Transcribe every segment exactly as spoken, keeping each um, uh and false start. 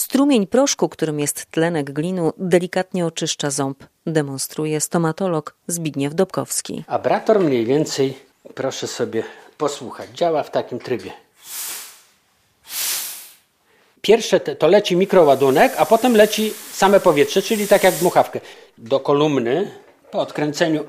Strumień proszku, którym jest tlenek glinu, delikatnie oczyszcza ząb, demonstruje stomatolog Zbigniew Dobkowski. Abrator mniej więcej, proszę sobie posłuchać, działa w takim trybie. Pierwsze te, to leci mikroładunek, a potem leci same powietrze, czyli tak jak dmuchawkę. Do kolumny po odkręceniu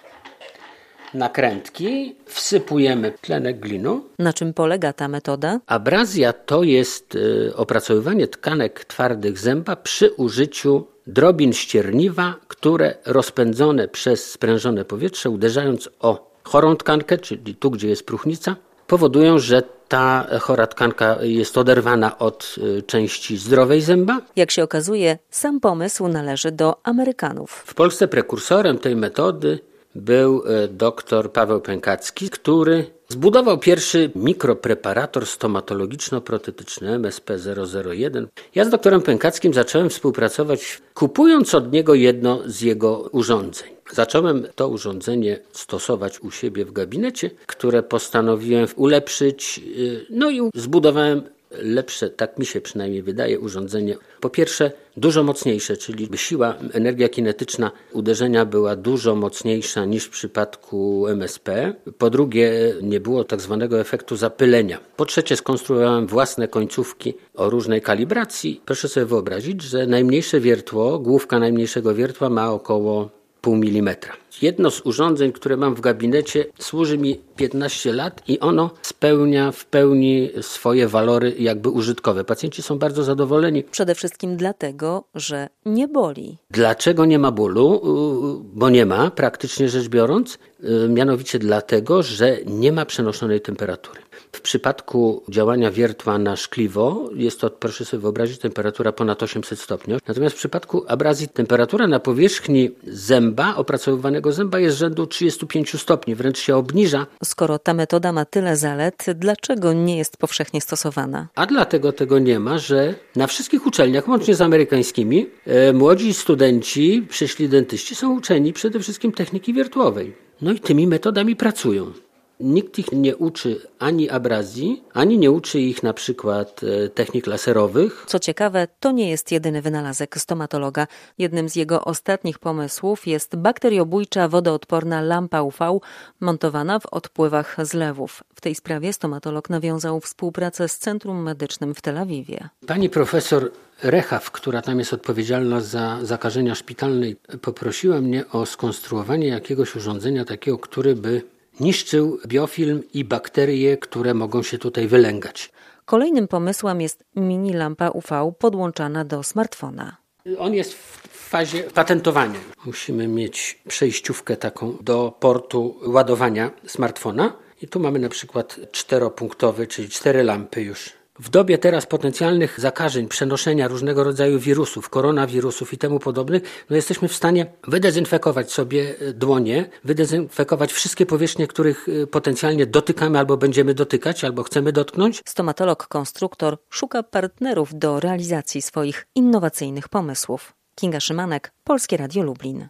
nakrętki wsypujemy tlenek glinu. Na czym polega ta metoda? Abrazja to jest y, opracowywanie tkanek twardych zęba przy użyciu drobin ścierniwa, które rozpędzone przez sprężone powietrze, uderzając o chorą tkankę, czyli tu, gdzie jest próchnica, powodują, że ta chora tkanka jest oderwana od y, części zdrowej zęba. Jak się okazuje, sam pomysł należy do Amerykanów. W Polsce prekursorem tej metody był dr Paweł Pękacki, który zbudował pierwszy mikropreparator stomatologiczno-protetyczny M S P zero zero jeden. Ja z doktorem Pękackim zacząłem współpracować, kupując od niego jedno z jego urządzeń. Zacząłem to urządzenie stosować u siebie w gabinecie, które postanowiłem ulepszyć, no i zbudowałem lepsze, tak mi się przynajmniej wydaje, urządzenie. Po pierwsze dużo mocniejsze, czyli siła, energia kinetyczna uderzenia była dużo mocniejsza niż w przypadku M S P. Po drugie nie było tak zwanego efektu zapylenia. Po trzecie skonstruowałem własne końcówki o różnej kalibracji. Proszę sobie wyobrazić, że najmniejsze wiertło, główka najmniejszego wiertła ma około pół milimetra. Jedno z urządzeń, które mam w gabinecie, służy mi piętnaście lat i ono spełnia w pełni swoje walory jakby użytkowe. Pacjenci są bardzo zadowoleni. Przede wszystkim dlatego, że nie boli. Dlaczego nie ma bólu? Bo nie ma, praktycznie rzecz biorąc. Mianowicie dlatego, że nie ma przenoszonej temperatury. W przypadku działania wiertła na szkliwo jest to, proszę sobie wyobrazić, temperatura ponad osiemset stopni. Natomiast w przypadku abrazji temperatura na powierzchni zęba, opracowywanego zęba jest rzędu trzydziestu pięciu stopni, wręcz się obniża. Skoro ta metoda ma tyle zalet, dlaczego nie jest powszechnie stosowana? A dlatego tego nie ma, że na wszystkich uczelniach, łącznie z amerykańskimi, e, młodzi studenci, przyszli dentyści są uczeni przede wszystkim techniki wiertłowej. No i tymi metodami pracują. Nikt ich nie uczy ani abrazji, ani nie uczy ich na przykład technik laserowych. Co ciekawe, to nie jest jedyny wynalazek stomatologa. Jednym z jego ostatnich pomysłów jest bakteriobójcza wodoodporna lampa U V montowana w odpływach zlewów. W tej sprawie stomatolog nawiązał współpracę z Centrum Medycznym w Tel Awiwie. Pani profesor Rechaw, która tam jest odpowiedzialna za zakażenia szpitalne, poprosiła mnie o skonstruowanie jakiegoś urządzenia takiego, który by niszczył biofilm i bakterie, które mogą się tutaj wylęgać. Kolejnym pomysłem jest mini lampa U V podłączana do smartfona. On jest w fazie patentowania. Musimy mieć przejściówkę taką do portu ładowania smartfona. I tu mamy na przykład czteropunktowy, czyli cztery lampy już. W dobie teraz potencjalnych zakażeń, przenoszenia różnego rodzaju wirusów, koronawirusów i temu podobnych, no jesteśmy w stanie wydezynfekować sobie dłonie, wydezynfekować wszystkie powierzchnie, których potencjalnie dotykamy albo będziemy dotykać, albo chcemy dotknąć. Stomatolog-konstruktor szuka partnerów do realizacji swoich innowacyjnych pomysłów. Kinga Szymanek, Polskie Radio Lublin.